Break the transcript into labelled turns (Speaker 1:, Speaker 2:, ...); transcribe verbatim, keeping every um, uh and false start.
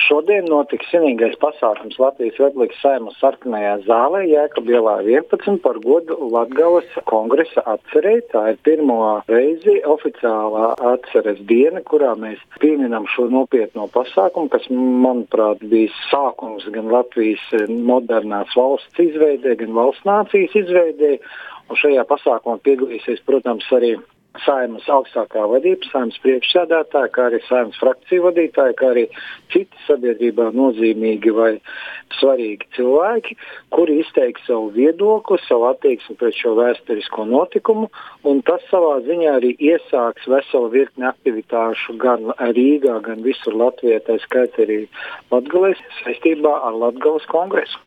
Speaker 1: Šodien notiks svinīgais pasākums Latvijas Republikas Saeimas sarkanajā zālē Jēkaba ielā vienpadsmit par godu Latgales kongresa atcerei. Tā ir pirmo reizi oficiālā atceres diena, kurā mēs pieminam šo nopietno pasākumu, kas, manuprāt, bija sākums gan Latvijas modernās valsts izveidē, gan valsts nācijas izveidē. Un šajā pasākumā piedalīsies, protams, arī Saeimas augstākā vadība, Saeimas priekšsēdētāji, kā arī Saeimas frakciju vadītāji, kā arī citi sabiedrībā nozīmīgi vai svarīgi cilvēki, kuri izteiks savu viedokli, savu attieksmi pret šo vēsturisko notikumu, un tas savā ziņā arī iesāks veselu virkni aktivitāšu gan Rīgā, gan visur Latvijā, tā skaitā arī Latgalē saistībā ar Latgales kongresu.